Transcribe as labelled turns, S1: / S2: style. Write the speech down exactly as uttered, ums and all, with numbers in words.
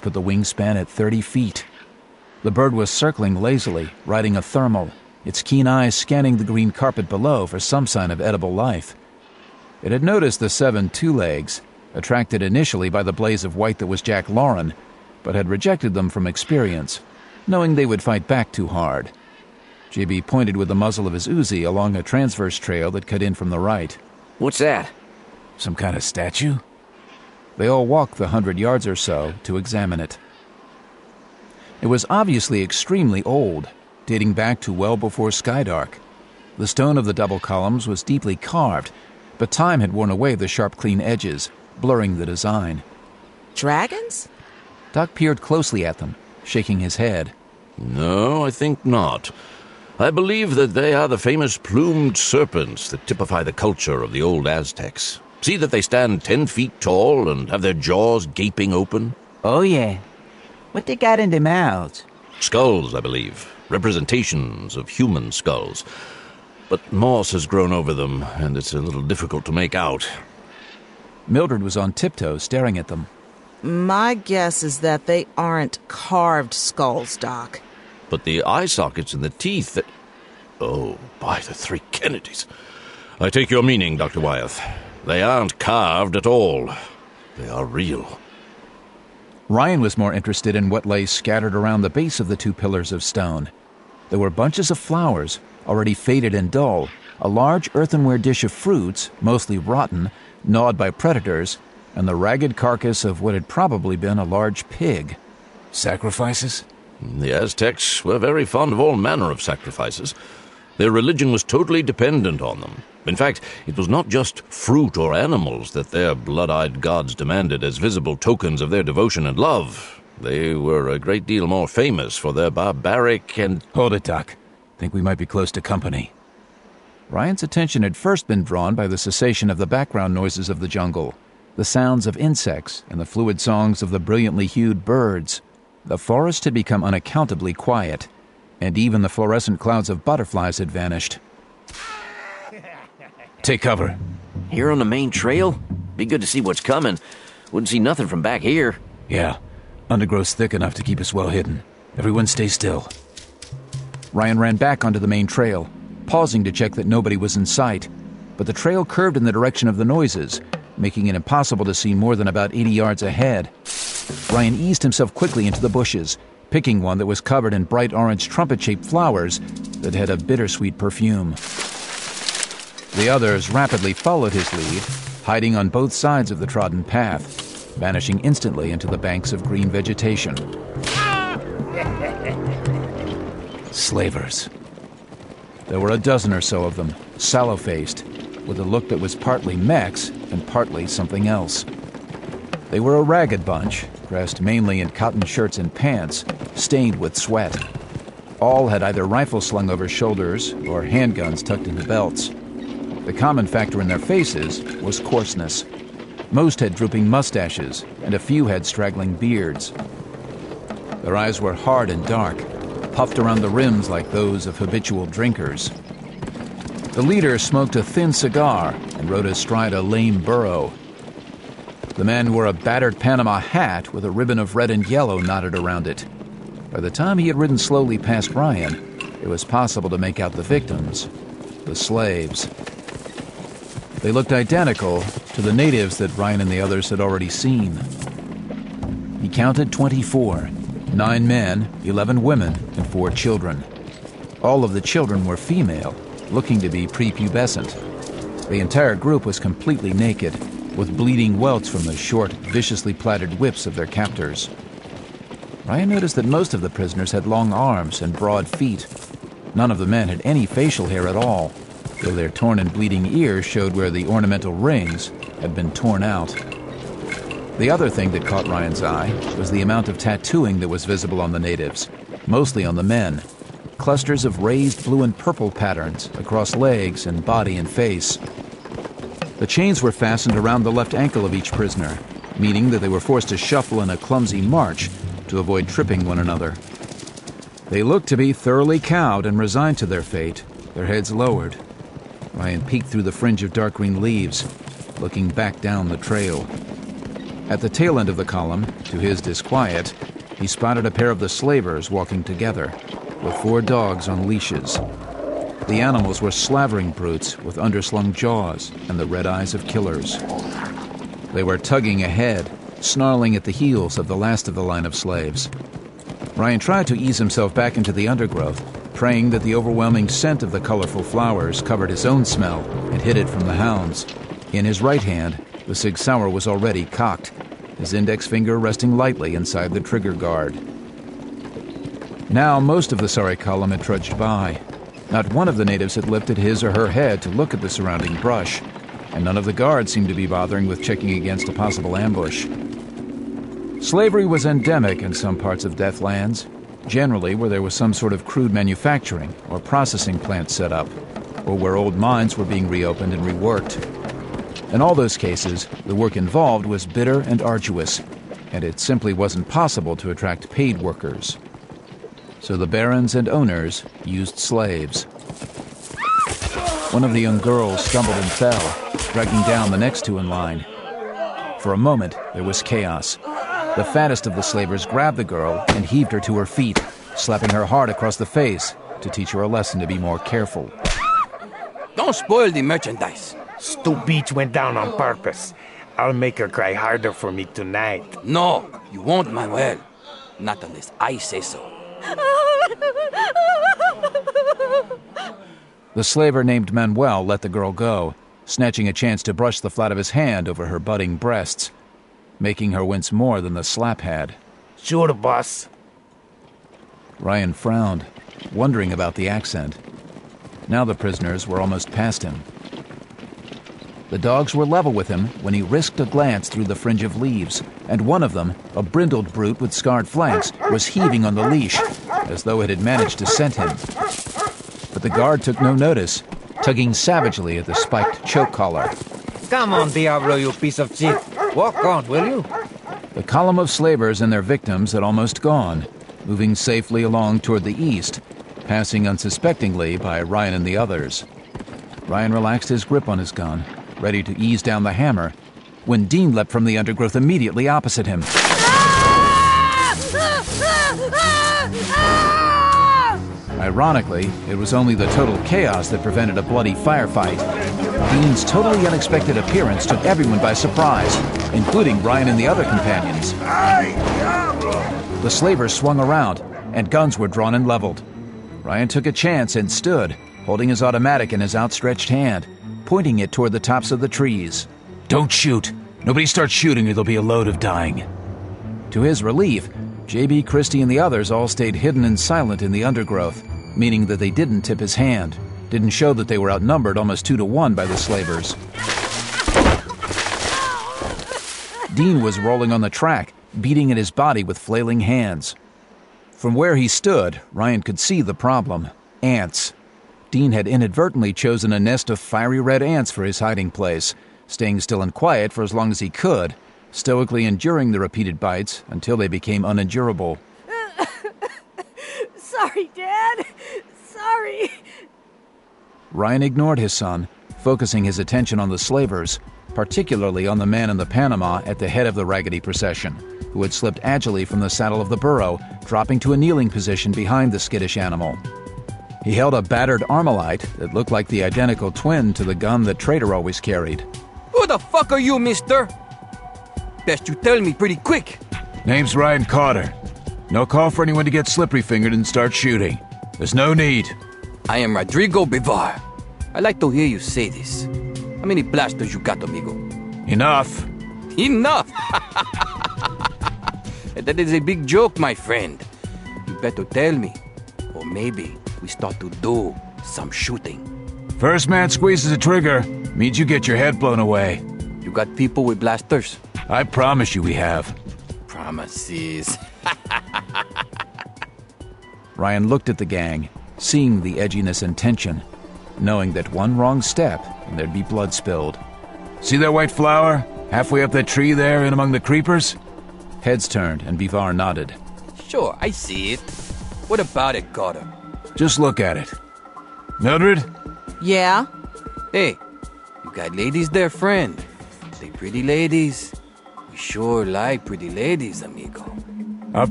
S1: put the wingspan at thirty feet. The bird was circling lazily, riding a thermal, its keen eyes scanning the green carpet below for some sign of edible life. It had noticed the seven two-legs, attracted initially by the blaze of white that was Jack Lauren, but had rejected them from experience, knowing they would fight back too hard. J B pointed with the muzzle of his Uzi along a transverse trail that cut in from the right.
S2: What's that?
S1: Some kind of statue? They all walked the hundred yards or so to examine it. It was obviously extremely old, dating back to well before Skydark. The stone of the double columns was deeply carved, but time had worn away the sharp, clean edges, blurring the design.
S3: Dragons?
S1: Doc peered closely at them, shaking his head.
S4: No, I think not. I believe that they are the famous plumed serpents that typify the culture of the old Aztecs. See that they stand ten feet tall and have their jaws gaping open?
S5: Oh, yeah. What they got in their mouths?
S4: Skulls, I believe. Representations of human skulls. But moss has grown over them, and it's a little difficult to make out.
S1: Mildred was on tiptoe, staring at them.
S3: My guess is that they aren't carved skulls, Doc.
S4: But the eye sockets and the teeth that... Oh, by the three Kennedys. I take your meaning, Doctor Wyeth. They aren't carved at all. They are real.
S1: Ryan was more interested in what lay scattered around the base of the two pillars of stone. There were bunches of flowers, already faded and dull, a large earthenware dish of fruits, mostly rotten, gnawed by predators, and the ragged carcass of what had probably been a large pig. Sacrifices?
S4: The Aztecs were very fond of all manner of sacrifices. Their religion was totally dependent on them. In fact, it was not just fruit or animals that their blood-eyed gods demanded as visible tokens of their devotion and love. They were a great deal more famous for their barbaric and...
S1: Hold it, Doc. Think we might be close to company. Ryan's attention had first been drawn by the cessation of the background noises of the jungle, the sounds of insects and the fluid songs of the brilliantly hued birds. The forest had become unaccountably quiet, and even the fluorescent clouds of butterflies had vanished. Take cover.
S2: Here on the main trail? Be good to see what's coming. Wouldn't see nothing from back here.
S1: Yeah. Undergrowth's thick enough to keep us well hidden. Everyone stay still. Ryan ran back onto the main trail, pausing to check that nobody was in sight, but the trail curved in the direction of the noises, making it impossible to see more than about eighty yards ahead. Ryan eased himself quickly into the bushes, picking one that was covered in bright orange trumpet-shaped flowers that had a bittersweet perfume. The others rapidly followed his lead, hiding on both sides of the trodden path, vanishing instantly into the banks of green vegetation. Slavers. There were a dozen or so of them, sallow-faced, with a look that was partly Mex and partly something else. They were a ragged bunch, dressed mainly in cotton shirts and pants, stained with sweat. All had either rifles slung over shoulders or handguns tucked into belts. The common factor in their faces was coarseness. Most had drooping mustaches, and a few had straggling beards. Their eyes were hard and dark, puffed around the rims like those of habitual drinkers. The leader smoked a thin cigar and rode astride a lame burro. The man wore a battered Panama hat with a ribbon of red and yellow knotted around it. By the time he had ridden slowly past Ryan, it was possible to make out the victims, the slaves. They looked identical to the natives that Ryan and the others had already seen. He counted twenty-four, nine men, eleven women, and four children. All of the children were female, looking to be prepubescent. The entire group was completely naked, with bleeding welts from the short, viciously plaited whips of their captors. Ryan noticed that most of the prisoners had long arms and broad feet. None of the men had any facial hair at all, though their torn and bleeding ears showed where the ornamental rings had been torn out. The other thing that caught Ryan's eye was the amount of tattooing that was visible on the natives, mostly on the men. Clusters of raised blue and purple patterns across legs and body and face. The chains were fastened around the left ankle of each prisoner, meaning that they were forced to shuffle in a clumsy march to avoid tripping one another. They looked to be thoroughly cowed and resigned to their fate, their heads lowered. Ryan peeked through the fringe of dark green leaves, looking back down the trail. At the tail end of the column, to his disquiet, he spotted a pair of the slavers walking together, with four dogs on leashes. The animals were slavering brutes with underslung jaws and the red eyes of killers. They were tugging ahead, snarling at the heels of the last of the line of slaves. Ryan tried to ease himself back into the undergrowth, praying that the overwhelming scent of the colorful flowers covered his own smell and hid it from the hounds. In his right hand, the Sig Sauer was already cocked, his index finger resting lightly inside the trigger guard. Now most of the sorry column had trudged by. Not one of the natives had lifted his or her head to look at the surrounding brush, and none of the guards seemed to be bothering with checking against a possible ambush. Slavery was endemic in some parts of Deathlands, generally where there was some sort of crude manufacturing or processing plant set up, or where old mines were being reopened and reworked. In all those cases, the work involved was bitter and arduous, and it simply wasn't possible to attract paid workers. So the barons and owners used slaves. One of the young girls stumbled and fell, dragging down the next two in line. For a moment, there was chaos. The fattest of the slavers grabbed the girl and heaved her to her feet, slapping her hard across the face to teach her a lesson to be more careful.
S6: Don't spoil the merchandise.
S7: Stu Beach went down on purpose. I'll make her cry harder for me tonight.
S6: No, you won't, Manuel. Not unless I say so.
S1: The slaver named Manuel let the girl go, snatching a chance to brush the flat of his hand over her budding breasts, making her wince more than the slap had.
S7: Sure, boss.
S1: Ryan frowned, wondering about the accent. Now the prisoners were almost past him. The dogs were level with him when he risked a glance through the fringe of leaves, and one of them, a brindled brute with scarred flanks, was heaving on the leash, as though it had managed to scent him. But the guard took no notice, tugging savagely at the spiked choke collar.
S8: Come on, Diablo, you piece of shit. Walk on, will you?
S1: The column of slavers and their victims had almost gone, moving safely along toward the east, passing unsuspectingly by Ryan and the others. Ryan relaxed his grip on his gun, ready to ease down the hammer, when Dean leapt from the undergrowth immediately opposite him. Ironically, it was only the total chaos that prevented a bloody firefight. Dean's totally unexpected appearance took everyone by surprise, including Ryan and the other companions. The slavers swung around, and guns were drawn and leveled. Ryan took a chance and stood, holding his automatic in his outstretched hand, pointing it toward the tops of the trees. "Don't shoot! Nobody starts shooting or there'll be a load of dying." To his relief, J B, Christie, and the others all stayed hidden and silent in the undergrowth, meaning that they didn't tip his hand, didn't show that they were outnumbered almost two to one by the slavers. Dean was rolling on the track, beating at his body with flailing hands. From where he stood, Ryan could see the problem: ants. Dean had inadvertently chosen a nest of fiery red ants for his hiding place, staying still and quiet for as long as he could, stoically enduring the repeated bites until they became unendurable.
S9: Sorry, Dad. Sorry.
S1: Ryan ignored his son, focusing his attention on the slavers, particularly on the man in the Panama at the head of the raggedy procession, who had slipped agilely from the saddle of the burro, dropping to a kneeling position behind the skittish animal. He held a battered Armalite that looked like the identical twin to the gun that Trader always carried.
S6: Who the fuck are you, mister? Best you tell me pretty quick.
S1: Name's Ryan Carter. No call for anyone to get slippery-fingered and start shooting. There's no need.
S6: I am Rodrigo Bivar. I like to hear you say this. How many blasters you got, amigo?
S1: Enough.
S6: Enough! That is a big joke, my friend. You better tell me. Or maybe we start to do some shooting.
S1: First man squeezes a trigger means you get your head blown away.
S6: You got people with blasters?
S1: I promise you we have.
S6: Promises.
S1: Ryan looked at the gang, seeing the edginess and tension, knowing that one wrong step and there'd be blood spilled. See that white flower? Halfway up that tree there in among the creepers? Heads turned and Bivar nodded.
S6: Sure, I see it. What about it, Carter?
S1: Just look at it. Mildred?
S3: Yeah?
S6: Hey, you got ladies there, friend. They pretty ladies. You sure like pretty ladies, amigo.